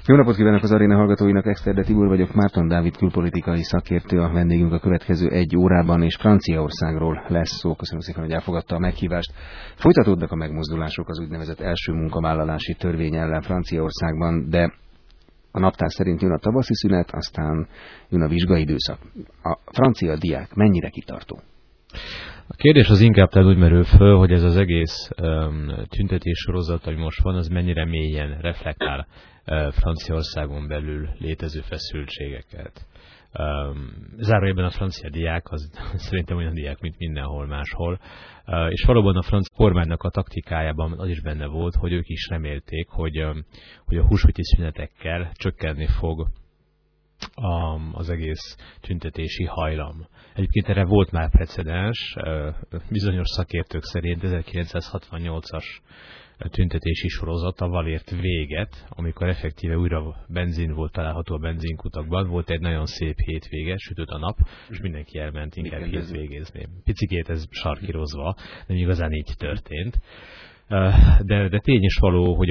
Jó napot kívánok az aréna hallgatóinak, Exterde Tibor vagyok, Márton Dávid külpolitikai szakértő, a vendégünk a következő egy órában, és Franciaországról lesz szó. Köszönöm szépen, hogy elfogadta a meghívást. Folytatódnak a megmozdulások az úgynevezett első munkavállalási törvény ellen Franciaországban, de a naptár szerint jön a tavaszi szünet, aztán jön a vizsgaidőszak. A francia diák mennyire kitartó? A kérdés az inkább úgy merül föl, hogy ez az egész tüntetés sorozat, ami most van, az mennyire mélyen reflektál Franciaországon belül létező feszültségeket. Zárójelben a francia diák az szerintem olyan diák, mint mindenhol máshol, és valóban a francia kormánynak a taktikájában az is benne volt, hogy ők is remélték, hogy a húsvéti szünetekkel csökkenni fog az egész tüntetési hajlam. Egyébként erre volt már precedens, bizonyos szakértők szerint 1968-as tüntetési sorozatával ért véget, amikor effektíve újra benzin volt található a benzinkutakban. Volt egy nagyon szép hétvége, sütött a nap, és mindenki elment inkább hétvégézni. Picikét ez sarkírozva, nem igazán így történt. De tény is való, hogy a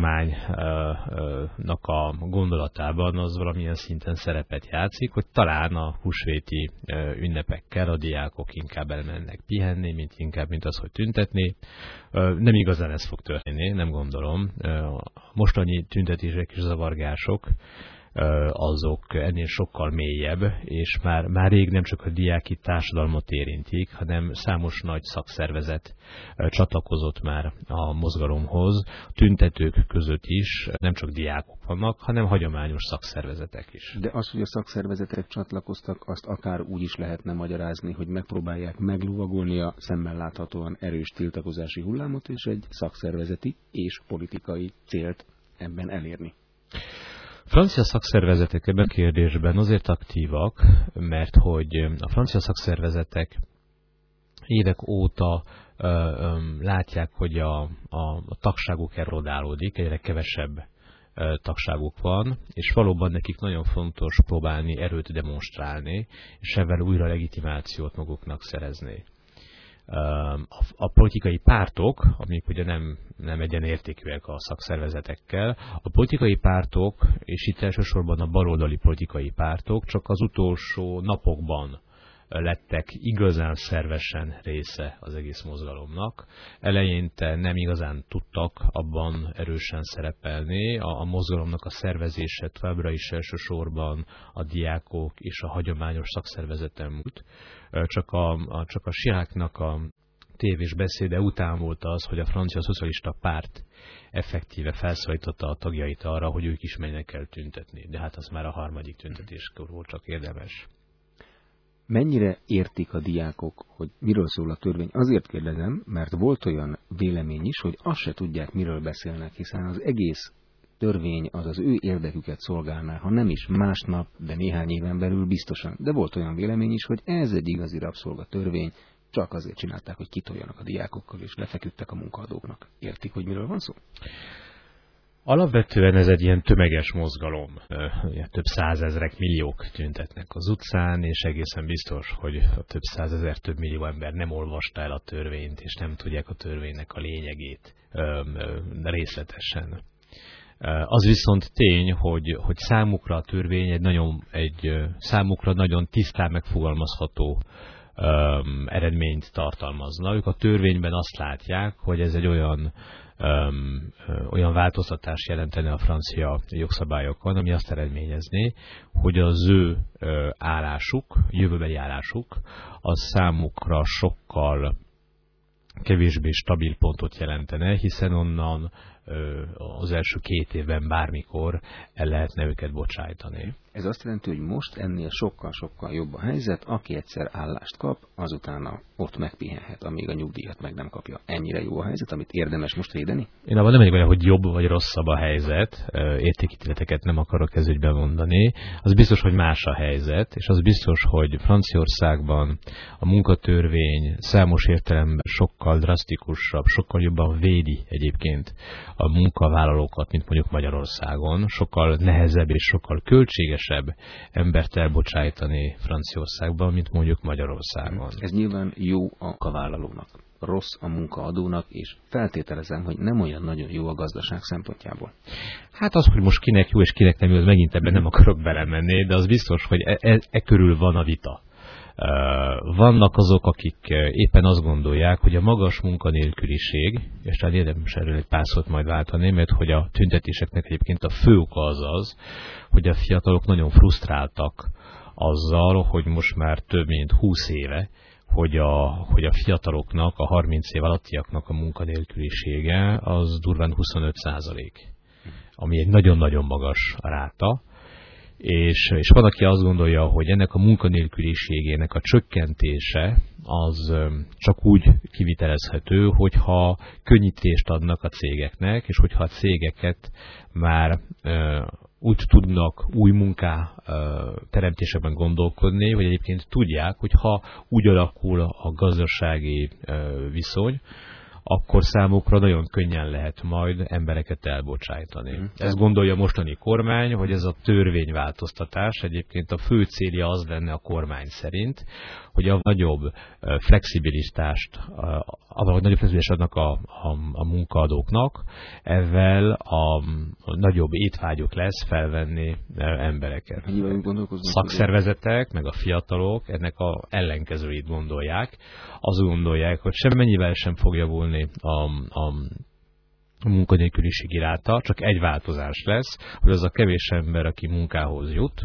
kormánynak a gondolatában az valamilyen szinten szerepet játszik, hogy talán a húsvéti ünnepekkel a diákok inkább elmennek pihenni, mint az, hogy tüntetni. Nem igazán ez fog történni, nem gondolom. Mostani tüntetések és zavargások azok ennél sokkal mélyebb, és már rég nem csak a diáki társadalmat érintik, hanem számos nagy szakszervezet csatlakozott már a mozgalomhoz. Tüntetők között is nem csak diákok vannak, hanem hagyományos szakszervezetek is. De az, hogy a szakszervezetek csatlakoztak, azt akár úgy is lehetne magyarázni, hogy megpróbálják meglovagolni a szemmel láthatóan erős tiltakozási hullámot, és egy szakszervezeti és politikai célt ebben elérni. Francia szakszervezetek ebben a kérdésben azért aktívak, mert hogy a francia szakszervezetek évek óta látják, hogy a tagságuk erodálódik, egyre kevesebb tagságuk van, és valóban nekik nagyon fontos próbálni erőt demonstrálni, és ebben újra legitimációt maguknak szerezni. A politikai pártok, amik ugye nem egyenértékűek a szakszervezetekkel, a politikai pártok, és itt elsősorban a baloldali politikai pártok csak az utolsó napokban lettek igazán szervesen része az egész mozgalomnak. Eleinte nem igazán tudtak abban erősen szerepelni. A mozgalomnak a szervezése továbbra is elsősorban a diákok és a hagyományos szakszervezeten múlt. Csak a Chiracnak a tévés beszéde után volt az, hogy a francia szocialista párt effektíve felszólította a tagjait arra, hogy ők is menjenek el tüntetni. De hát az már a harmadik tüntetéskor volt csak érdemes. Mennyire értik a diákok, hogy miről szól a törvény? Azért kérdezem, mert volt olyan vélemény is, hogy azt se tudják, miről beszélnek, hiszen az egész törvény az az ő érdeküket szolgálná, ha nem is másnap, de néhány éven belül biztosan. De volt olyan vélemény is, hogy ez egy igazi rabszolgatörvény, csak azért csinálták, hogy kitoljanak a diákokkal, és lefeküdtek a munkaadóknak. Értik, hogy miről van szó? Alapvetően ez egy ilyen tömeges mozgalom. Több százezrek, milliók tüntetnek az utcán, és egészen biztos, hogy több százezer, több millió ember nem olvasta el a törvényt, és nem tudják a törvénynek a lényegét részletesen. Az viszont tény, hogy számukra a törvény egy számukra nagyon tisztán megfogalmazható eredményt tartalmazna. Ők a törvényben azt látják, hogy ez egy olyan változtatás jelentene a francia jogszabályokon, ami azt eredményezné, hogy az ő állásuk, jövőbeli állásuk, az számukra sokkal kevésbé stabil pontot jelentene, hiszen onnan az első 2 évben bármikor el lehetne őket bocsájtani. Ez azt jelenti, hogy most ennél sokkal-sokkal jobb a helyzet, aki egyszer állást kap, azutána ott megpihenhet, amíg a nyugdíjat meg nem kapja. Ennyire jó a helyzet, amit érdemes most védeni? Én abban nem vagyok benne, hogy jobb vagy rosszabb a helyzet, értékítéleteket nem akarok ez ügyben mondani. Az biztos, hogy más a helyzet, és az biztos, hogy Franciaországban a munkatörvény számos értelemben sokkal drasztikusabb, sokkal jobban védi egyébként a munkavállalókat, mint mondjuk Magyarországon. Sokkal nehezebb és sokkal költségesebb embert elbocsájtani Franciaországban, mint mondjuk Magyarországon. Ez nyilván jó a munkavállalónak. rossz a munkaadónak, és feltételezem, hogy nem olyan nagyon jó a gazdaság szempontjából. Hát az, hogy most kinek jó és kinek nem jó, az megint ebben nem akarok belemenni, de az biztos, hogy e körül van a vita. Vannak azok, akik éppen azt gondolják, hogy a magas munkanélküliség, és talán érdemes erről egy pár szót majd váltani, mert hogy a tüntetéseknek egyébként a fő oka az, hogy a fiatalok nagyon frusztráltak azzal, hogy most már több mint 20 éve, hogy a fiataloknak, a 30 év alattiaknak a munkanélkülisége az durván 25%, ami egy nagyon-nagyon magas ráta. És van, aki azt gondolja, hogy ennek a munkanélküliségének a csökkentése az csak úgy kivitelezhető, hogyha könnyítést adnak a cégeknek, és hogyha a cégeket már úgy tudnak új munká teremtésekben gondolkodni, vagy egyébként tudják, hogy ha úgy alakul a gazdasági viszony, akkor számukra nagyon könnyen lehet majd embereket elbocsájtani. Ezt gondolja a mostani kormány, hogy ez a törvényváltoztatás egyébként a fő célja az lenne a kormány szerint, hogy a nagyobb flexibilitást, adnak a munkaadóknak, ezzel a nagyobb étvágyuk lesz felvenni embereket. Szakszervezetek, meg a fiatalok ennek a ellenkezőit gondolják. Azt gondolják, hogy semmennyivel sem fog javulni a munkanélküliségi ráta, csak egy változás lesz, hogy az a kevés ember, aki munkához jut,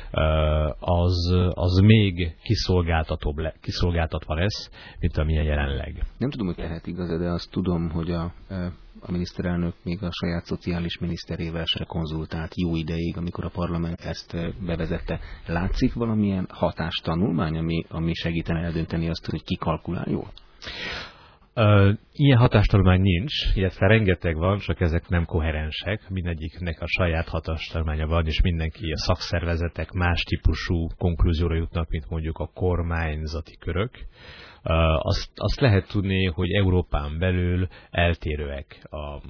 az még kiszolgáltatva lesz, mint amilyen jelenleg. Nem tudom, hogy lehet igaz, de azt tudom, hogy a miniszterelnök még a saját szociális miniszterével se konzultált jó ideig, amikor a parlament ezt bevezette. Látszik valamilyen hatástanulmány, ami segítene eldönteni azt, hogy ki kalkulál jól? Ilyen hatástanulmány nincs, illetve rengeteg van, csak ezek nem koherensek. Mindegyiknek a saját hatástanulmánya van, és mindenki, a szakszervezetek más típusú konklúzióra jutnak, mint mondjuk a kormányzati körök. Azt lehet tudni, hogy Európán belül eltérőek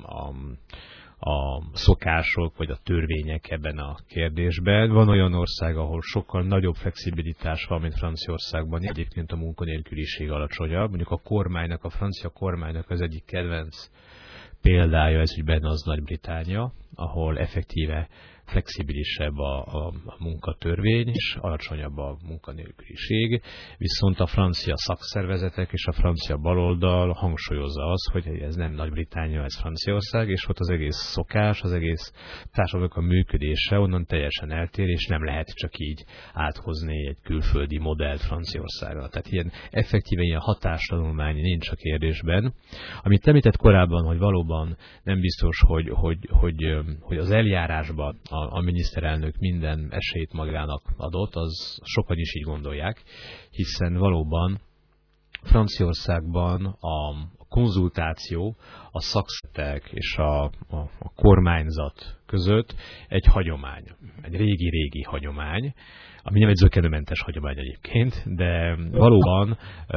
a szokások vagy a törvények ebben a kérdésben. Van olyan ország, ahol sokkal nagyobb flexibilitás van, mint Franciaországban. Egyébként a munkanélküliség alacsonyabb. Mondjuk a francia kormánynak az egyik kedvenc példája ez ügyben az Nagy-Britannia, ahol effektíve flexibilisebb a munkatörvény, és alacsonyabb a munkanélküliség, viszont a francia szakszervezetek és a francia baloldal hangsúlyozza azt, hogy ez nem Nagy-Britannia, ez Franciaország, és ott az egész szokás, az egész társadalomnak a működése onnan teljesen eltér, és nem lehet csak így áthozni egy külföldi modellt Franciaországra. Tehát ilyen effektíve ilyen hatástanulmány nincs a kérdésben. Amit említett korábban, hogy valóban nem biztos, hogy az eljárásban a miniszterelnök minden esélyt magának adott, az sokan is így gondolják, hiszen valóban Franciaországban a konzultáció a szakszervezetek és a kormányzat között egy hagyomány, egy régi hagyomány, ami nem egy zökkenőmentes hagyomány egyébként, de valóban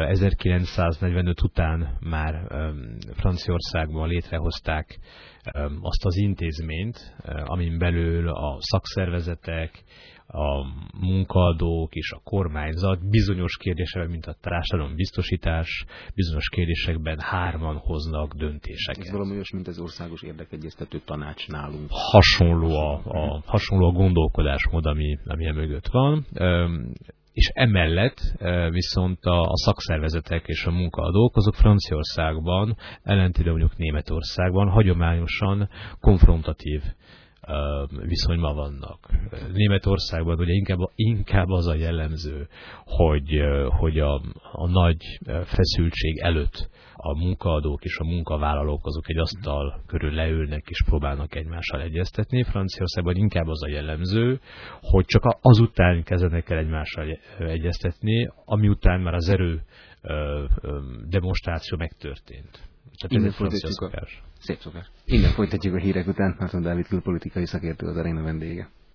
1945 után már Franciaországban létrehozták azt az intézményt, amin belül a szakszervezetek, a munkaadók és a kormányzat bizonyos kérdésekben, mint a társadalombiztosítás, bizonyos kérdésekben hárman hoznak döntéseket. Ez valami olyasmi, mint az országos érdekegyeztető tanács nálunk. Hasonló a gondolkodásmód, ami mögött van. És emellett viszont a szakszervezetek és a munkaadók, azok Franciaországban, ellentétben mondjuk Németországban hagyományosan konfrontatív viszonyban vannak. Németországban ugye inkább az a jellemző, hogy a nagy feszültség előtt a munkaadók és a munkavállalók azok egy asztal körül leülnek és próbálnak egymással egyeztetni. Franciaországban inkább az a jellemző, hogy csak azután kezdenek el egymással egyeztetni, ami után már az erő demonstráció megtörtént. Innen folytatjuk a hírek után. Márton Dávid külpolitikai szakértő az Aréna vendége.